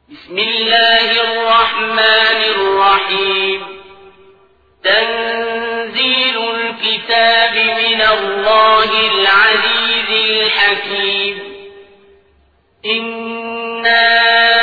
بسم الله الرحمن الرحيم تنزيل الكتاب من الله العزيز الحكيم إنا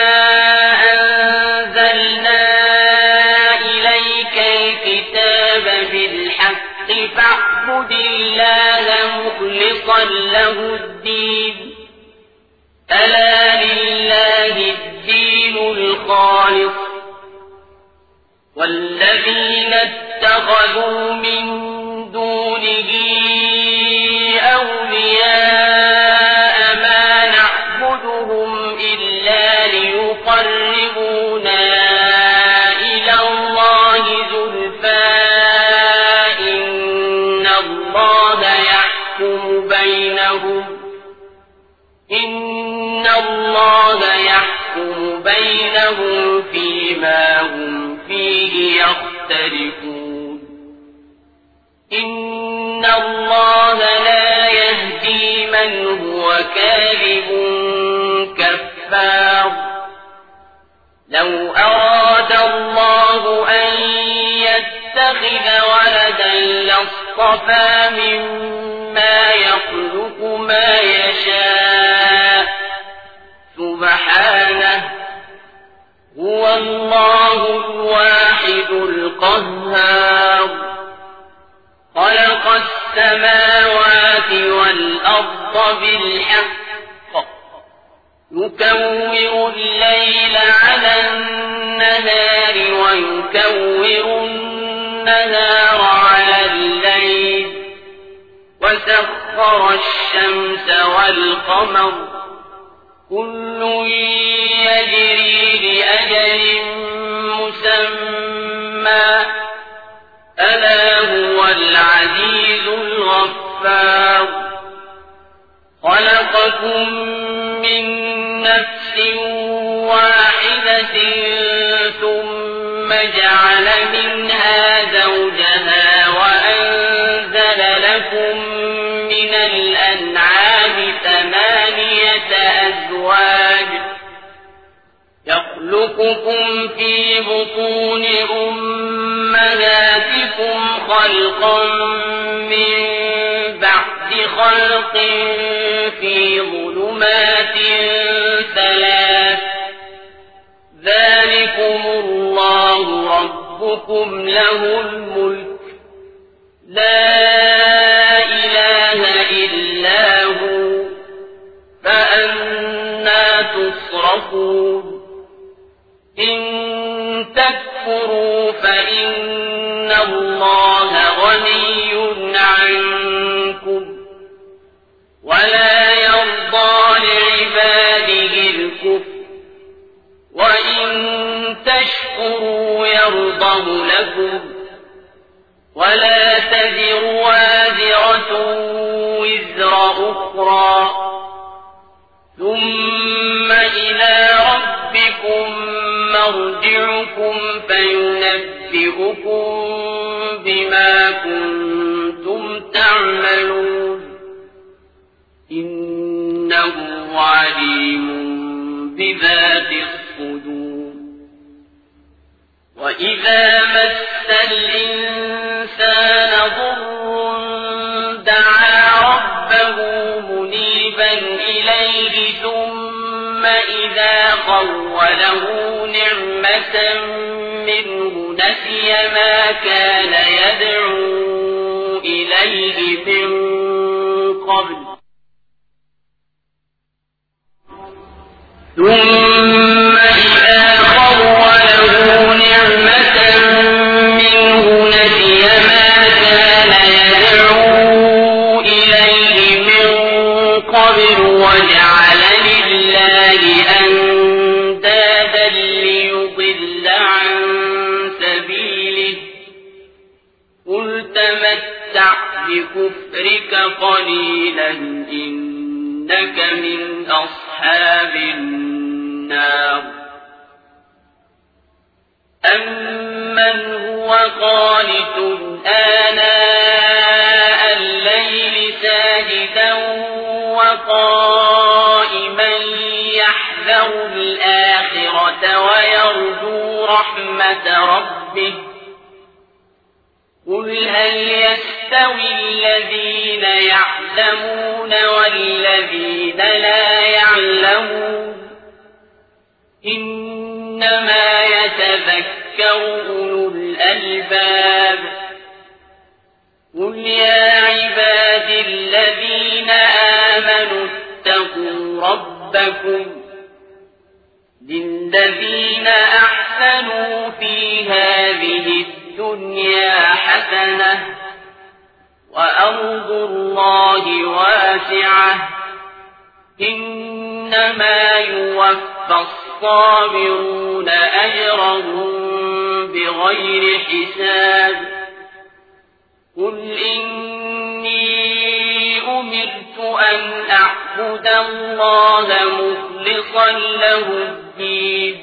أنزلنا إليك الكتاب بالحق فاعبد الله مخلصا له الدين ألا لله الدين الخالص والذين اتخذوا من دونه أولياء ما نعبدهم إلا ليقربونا إلى الله زلفى إن الله يحكم بينهم فيما هم فيه يختلفون إن الله لا يهدي من هو كاذب كفار لو أراد الله أن يتخذ ولدا لاصطفى مما يخلق ما يشاء سبحانه هو الله الواحد القهار خلق السماوات والأرض بالحق يكور الليل على النهار ويكور النهار على الليل وسخر الشمس والقمر كل يجري لأجل مسمى ألا هو العزيز الغفار خلقكم من نفس واحدة ثم جعل منها زوجها وأنزل لكم من الأنعام 8 أزواج يخلقكم في بطون أمهاتكم خلقا من بعد خلق في ظلمات 3 ذلكم الله ربكم له الملك لا إله إلا هو فأنى تصرفون إن تكفروا فإن الله غني عنكم ولا يرضى لعباده الكفر وإن تشكروا يرضه لكم ولا تزر وازرة وزر أخرى ثم إلى ربكم مرجعكم فينبئكم بما كنتم تعملون إنه عليم بذات الصدور وإذا مس الإنسان ضر دعا ربه منيبا إليه ثم إذا خوله نعمة منه نسي ما كان يدعو إليه من قبل ثم إذا خوله نعمة منه نسي ما كان يدعو إليه من قبل وجعل لله أندادا ليضل عن سبيله قل تمتع بكفرك قليلا إنك من أصحاب النار أمن هو قانت آناء الليل ساجدا وقائما يحذر الآخرة ويرجو رحمة ربه قل هل يستوي الذين يعلمون والذين لا يعلمون إنما يتذكر أولو الألباب قل يا عبادي الذين آمنوا اتقوا ربكم للذين أحسنوا في هذه الدنيا حسنة وأرض الله واسعة إنما يوفى الصابرون أجرهم بغير حساب قل إني أمرت أن أعبد الله مخلصا له الدين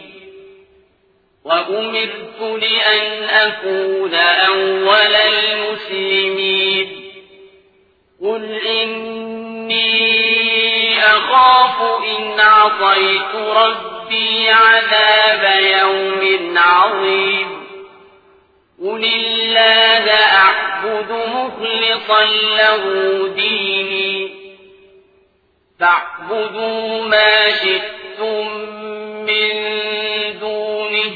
وأمرت لأن أكون أول المسلمين قل إني أخاف إن عصيت ربي عذاب يوم عظيم قل الله أعبد مخلصا له ديني فاعبدوا ما شئتم من دونه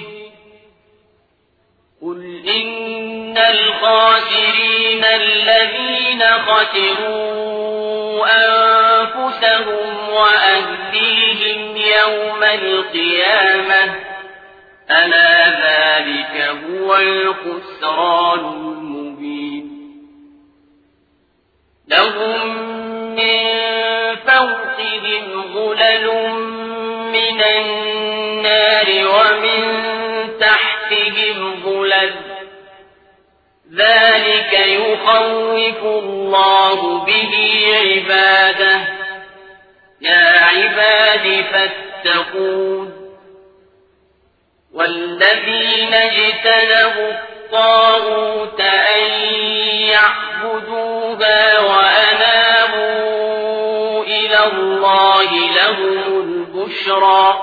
قل إن الخاسرين الذين خسروا أنفسهم وأهليهم يوم القيامة ألا ذلك هو الخسران المبين لهم من فوقهم ظلل من النار ومن تحتهم ظلل ذلك يخوف الله به عباده يا عباد فاتقون والذين اجتنبوا الطاغوت أن يعبدوها وأنابوا إلى الله لهم البشرى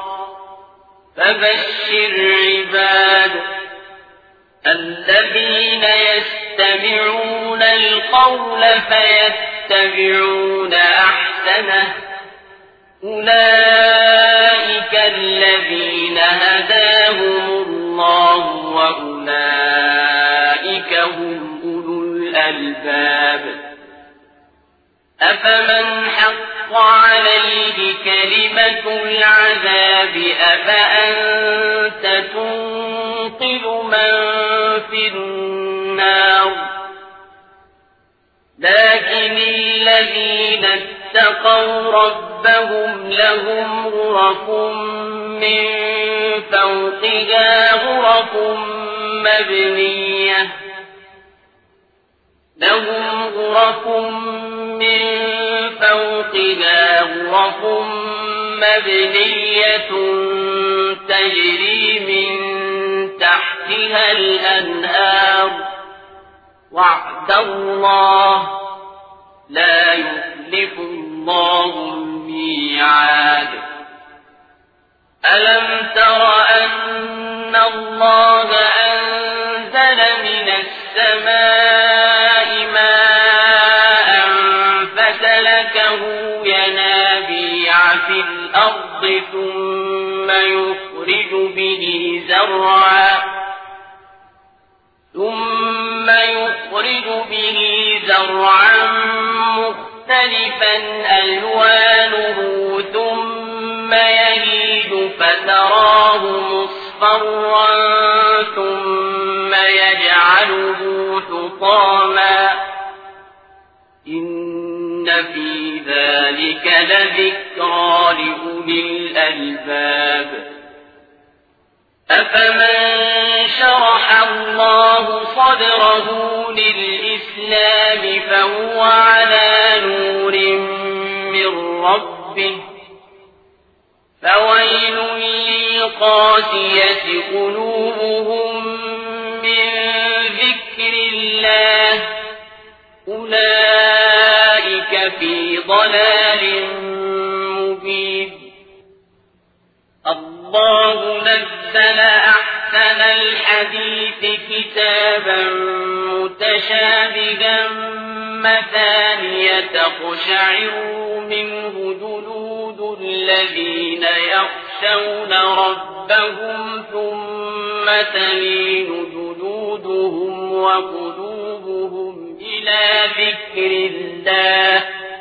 فبشر عباد الذين يستمعون القول فيتبعون أحسنه أولئك الذين هداهم الله وأولئك هم أولو الألباب أفمن حق عليه كلمة العذاب أفأنت تنقذ من في النار لكن الذين اتقوا ربهم لهم غرف من فوقها غرف مبنية لهم غرف من فوقها غرف مبنية تجري من تحتها الأنهار وعد الله لا يخلف الله الميعاد ألم تر أن الله أنزل من السماء ماء فسلكه ينابيع في الأرض ثم يخرج به زرعا مختلفا ألوانه ثم يهيج فتراه مصفرا ثم يجعله حطاما إن في ذلك لذكرى لأولي الألباب أفمن شرح الله صدره للإسلام فهو على نور من ربه فويل للقاسية قلوبهم من ذكر الله أولئك في ضلال مبين الله نزل أحسن الحديث كتابا متشابها مثانية تقشعر منه جلود الذين يخشون ربهم ثم تلين جلودهم وقلوبهم إلى ذكر الله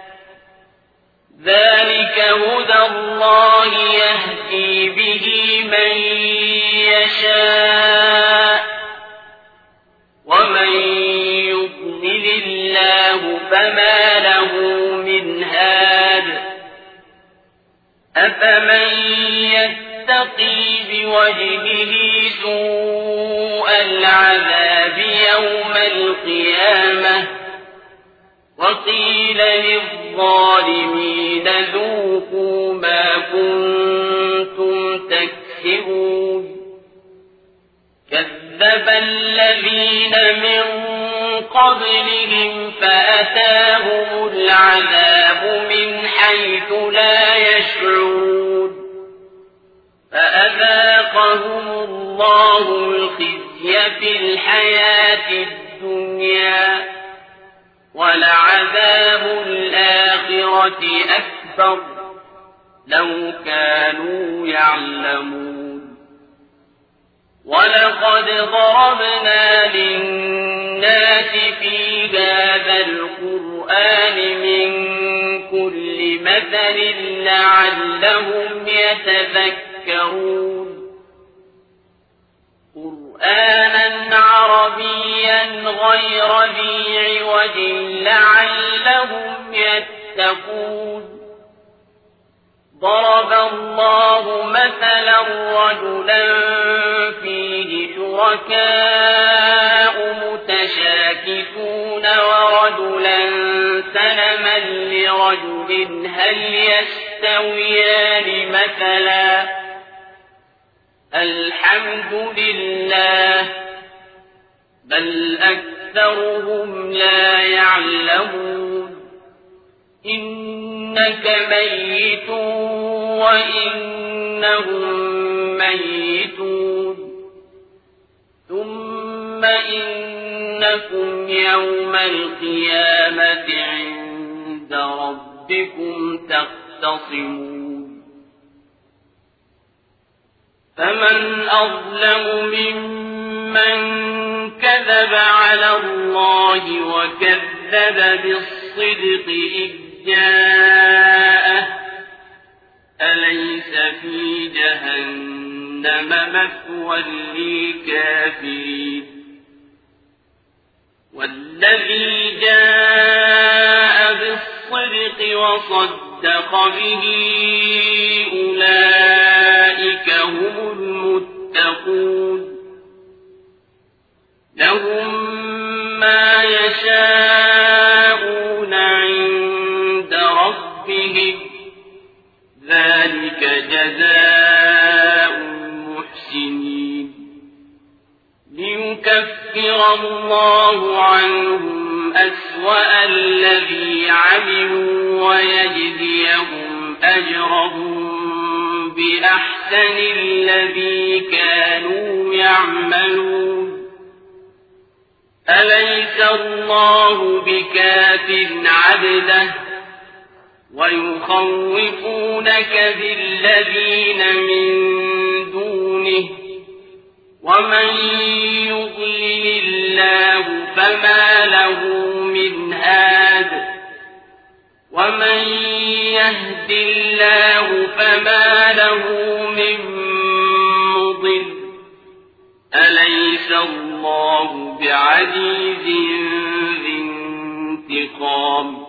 ذلك هدى الله يهدي به من يشاء ومن يضلل الله فما له من هاد أفمن يتقي بوجهه سوء العذاب يوم القيامة وقيل للظالمين ذوقوا ما كنتم تكسبون كذب الذين من قبلهم فأتاهم العذاب من حيث لا يشعرون فأذاقهم الله الخزي في الحياة الدنيا ولعذاب الآخرة أكبر لو كانوا يعلمون ولقد ضربنا للناس في هذا القرآن من كل مثل لعلهم يتذكرون قرآنا عربيا غير ذي عوج لعلهم يتقون ضرب الله مثلا رجلا فيه شركاء متشاكسون ورجلا سلما لرجل هل يستويان مثلا الحمد لله بل أكثرهم لا يعلمون إنك ميت وإنهم ميتون ثم إنكم يوم القيامة عند ربكم تختصمون فمن أظلم ممن كذب على الله وكذب بالصدق إذ جاءه أليس في جهنم مثوى للكافرين والذي جاء بالصدق وصدق به أولئك هم المتقون لهم ما يشاءون عند ربهم ذلك جزاء المحسنين ليكفر الله عنهم أسوأ الذي عملوا ويجزيهم أجرهم بأحسن الذي كانوا يعملون أليس الله بكاف عبده ويخوفونك بالذين من دونه ومن يضلل الله فما له من هاد ومن يهد الله فما له من مضل أليس الله بعزيز ذي انتقام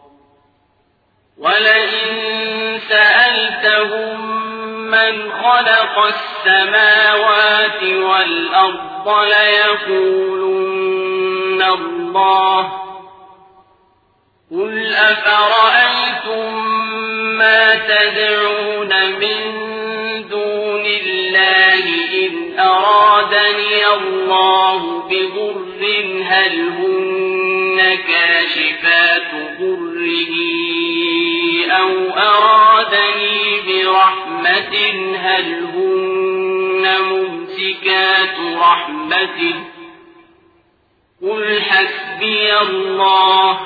ولئن سألتهم من خلق السماوات والأرض ليقولن الله قل أفرأيتم ما تدعون من دون الله إن أرادني الله بضر هل هن كاشفات ضره أو أرادني برحمة رحمة هل هن ممسكات رحمته قل حسبي الله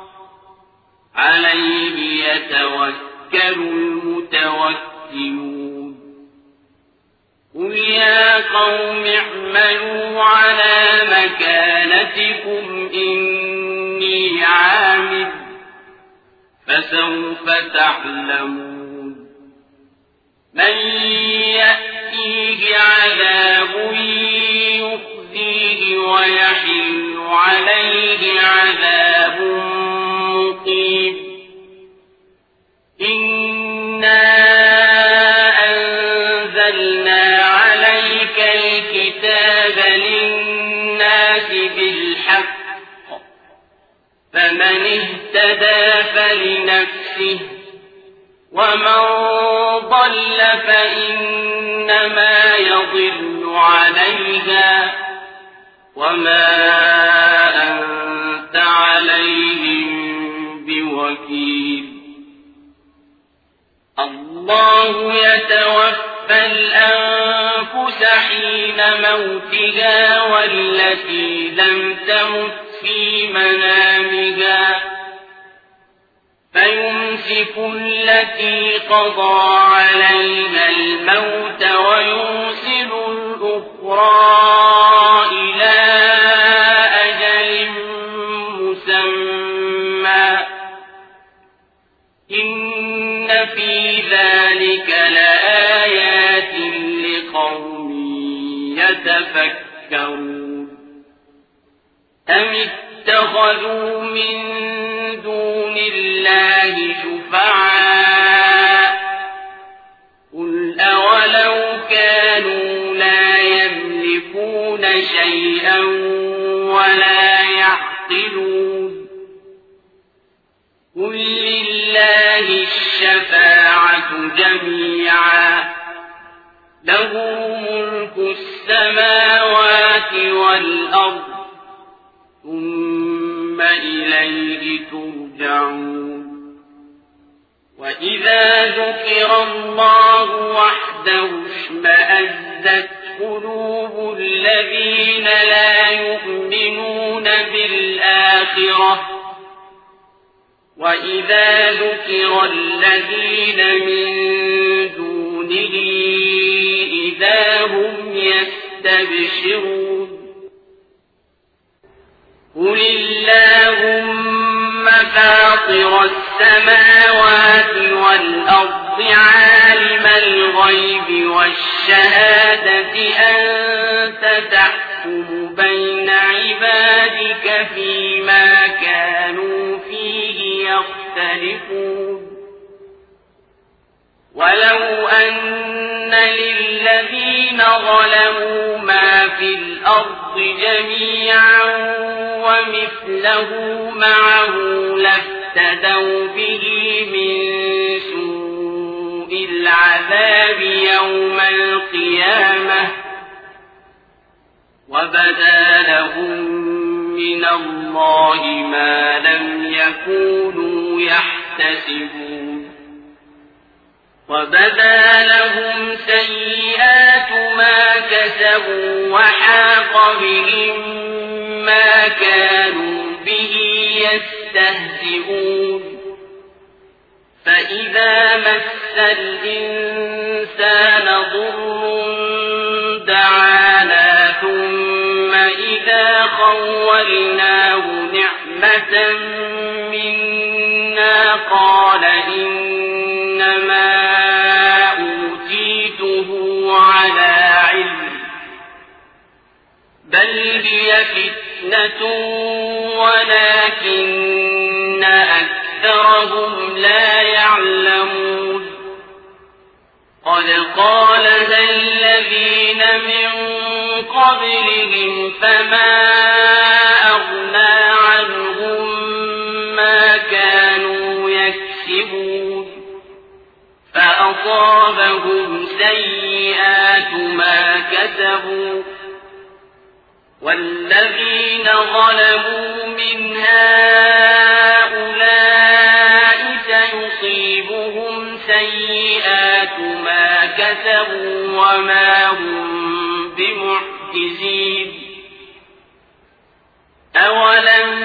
عليه يتوكل المتوكلون قل يا قوم اعملوا على مكانتكم إني عامل فسوف تعلمون من يأتيه عذاب يخزيه ويحل عليه عذاب مقيم إنا أنزلنا عليك الكتاب للناس بالحق فمن اهتدى فلنفسه ومن ضل فإنما يضل عليها وما أنت عليهم بوكيل الله يتوفى الأنفس حين موتها والتي لم تمت في منامها فيمسك التي قضى عليها الموت ويرسل الأخرى إلى أجل مسمى إن في ذلك لآيات لقوم يتفكرون أم اتخذوا من دون الله شفعاء قل أولو كانوا لا يملكون شيئا ولا يعقلون قل لله الشفاعة جميعا له ملك السماوات والأرض ثم إليه ترجعون وإذا ذكر الله وحده اشمأزت قلوب الذين لا يؤمنون بالآخرة وإذا ذكر الذين من دونه إذا هم يستبشرون قل اللهم فاطر السماوات والأرض عالم الغيب والشهادة أنت تحكم بين عبادك فيما كانوا فيه يختلفون ولو أن للذين ظلموا ما في الأرض جميعا ومثله معه لافتدوا به من سوء العذاب يوم القيامة وبدا لهم من الله ما لم يكونوا يحتسبون وبدا لهم سيئات ما كسبوا وحاق بهم ما كانوا به يستهزئون فإذا مس الإنسان ضر دعانا ثم إذا خولناه نعمة منا قال إنما أوتيته على علم بل هي فتنة ولكن أكثرهم لا يعلمون قد قالها الذين من قبلهم فما أغنى عنهم ما كانوا يكسبون فأصابهم سيئات ما كسبوا والذين ظلموا من هؤلاء سيصيبهم سيئات ما وما هم بمعجزين أولم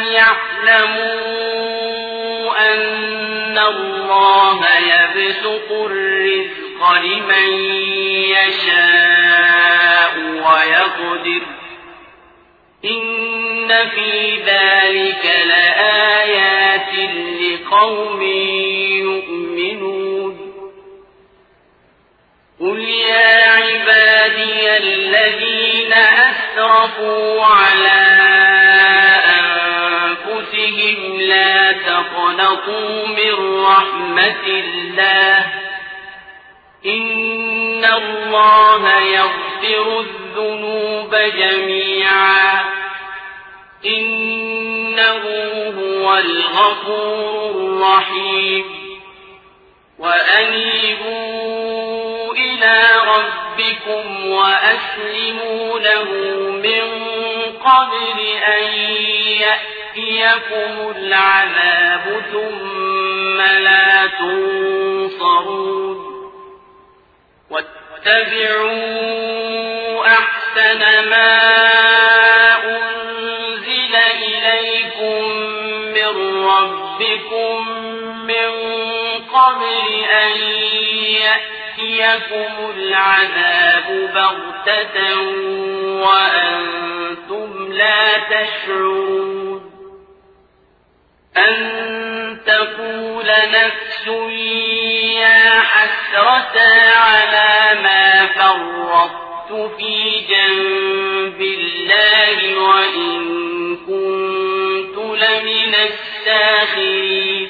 يعلموا أن الله يبسط الرزق لمن يشاء ويقدر إن في ذلك لآيات لقوم يؤمنون قل يا عبادي الذين أسرفوا على أنفسهم لا تقنطوا من رحمة الله إن الله يغفر الذنوب جميعا إنه هو الغفور الرحيم وأنيبوا إلى ربكم وأسلموا له من قبل أن يأتيكم العذاب ثم لا تنصرون واتبعوا أحسن ما أنزل إليكم من ربكم من قبل أن يأتيكم العذاب بغتة وأنتم لا تشعرون أن تقول نفس يا حسرة على ما فرطت في جنب الله وإن كنت لمن الساخرين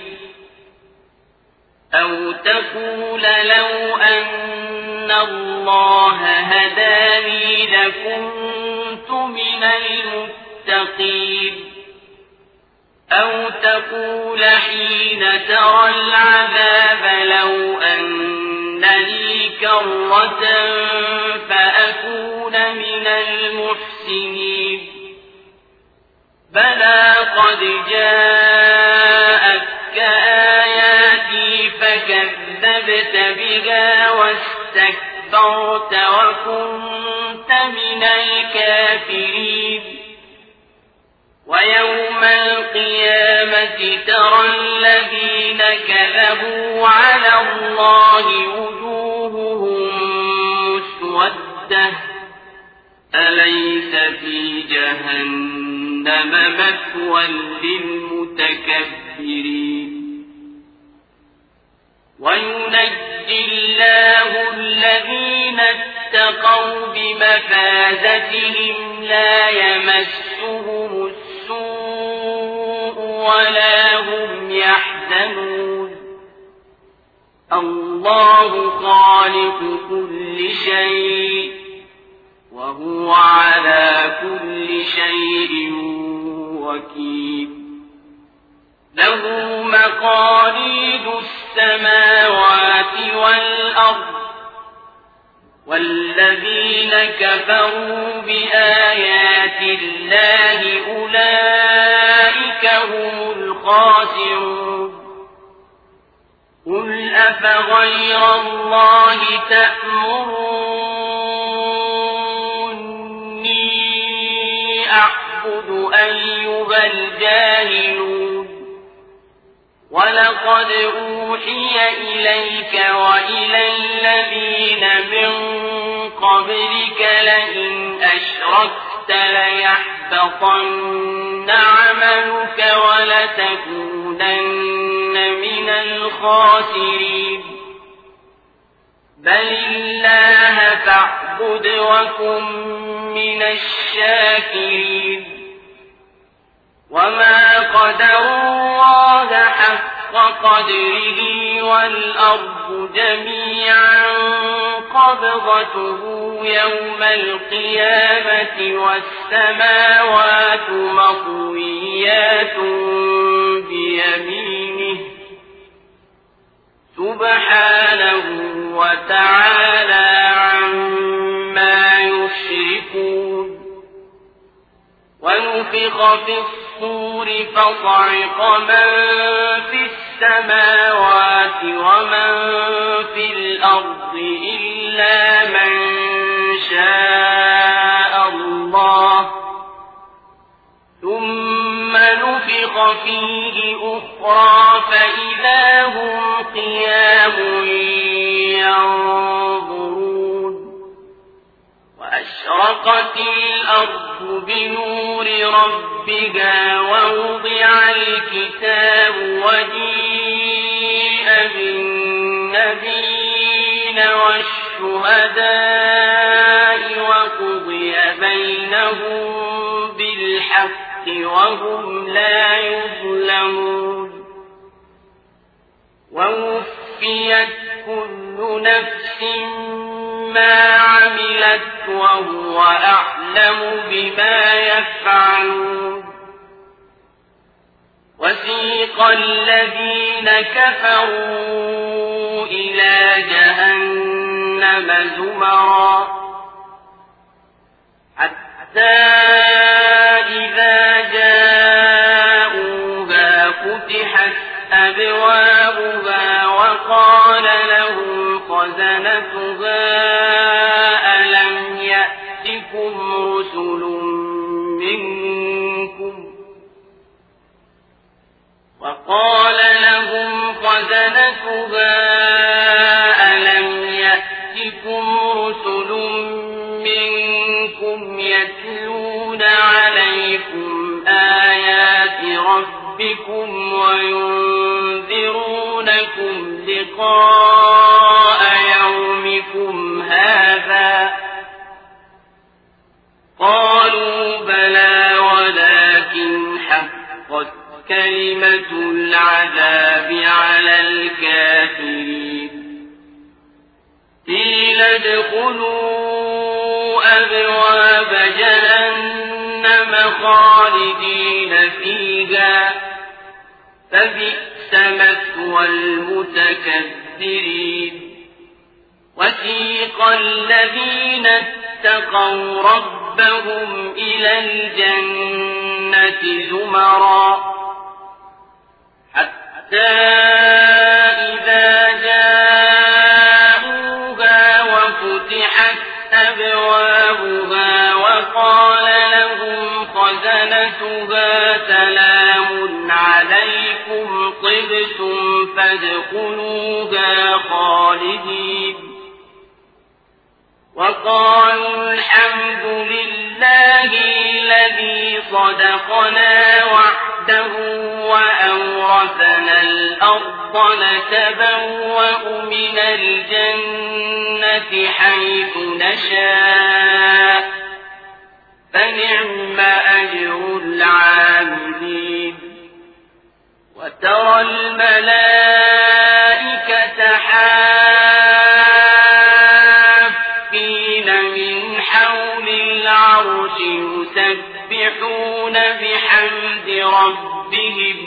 أو تقول لو أن الله هداني لكنت من المتقين أو تقول حين ترى العذاب لو أن لي كرة فأكون من المحسنين بلى قد جاءتك آياتي فكذبت بها واستكبرت وكنت من الكافرين ويوم القيامة ترى الذين كذبوا على الله وجوههم مسودة أليس في جهنم مثوى للمتكبرين وينجي الله الذين اتقوا بمفازتهم لا يمسهم السوء ولا هم يحزنون الله خالق كل شيء وهو على كل شيء وكيل له مقاليد السماوات والأرض والذين كفروا بآيات الله أولئك هم الخاسرون قل أفغير الله تأمروني أعبد أيها الجاهلون ولقد أوحي إليك وإلى الذين من قبلك لئن أشركت ليحبطن عملك ولتكونن من الخاسرين بل الله فاعبد وكن من الشاكرين وما قدروا الله حق قدره والأرض جميعا قبضته يوم القيامة والسماوات مطويات بيمينه سبحانه وتعالى عما يشركون ونفخ في الصور فصعق من في السماوات ومن في الأرض إلا من فيه أخرى فإذا هم قيام ينظرون وأشرقت الأرض بنور ربها ووضع الكتاب وجيء بالنبيين والشهداء وقضي بينهم بالحق وهم لا يظلمون ووفيت كل نفس ما عملت وهو أعلم بما يفعلون وسيق الذين كفروا إلى جهنم زمرا حتى إذا جاءوها فتحت أبوابها وقال لهم خزنتها ألم يأتكم رسل منكم يتلون عليكم آيات ربكم وينذرونكم لقاء يومكم هذا قالوا بلى ولكن حقت كلمة العذاب على الكافرين قيل ادخلوا أبواب جهنم خالدين فيها فبئس مثوى المتكبرين وسيق الذين اتقوا ربهم إلى الجنة زمرا حتى إذا جاءوها وفتحت أبوابها وقال لهم خزنتها سلام عليكم طبتم فادخلوها خالدين وقالوا الحمد لله الذي صدقنا وعده وأورثنا الأرض نتبوأ من الجنة حيث نشاء فنعم أجر العاملين وترى الملائكة حافين من حول العرش يسبحون بحمد ربهم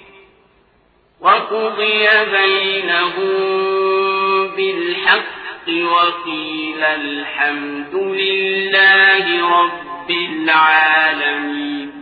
وقضي بينهم بالحق وقيل الحمد لله رب العالمين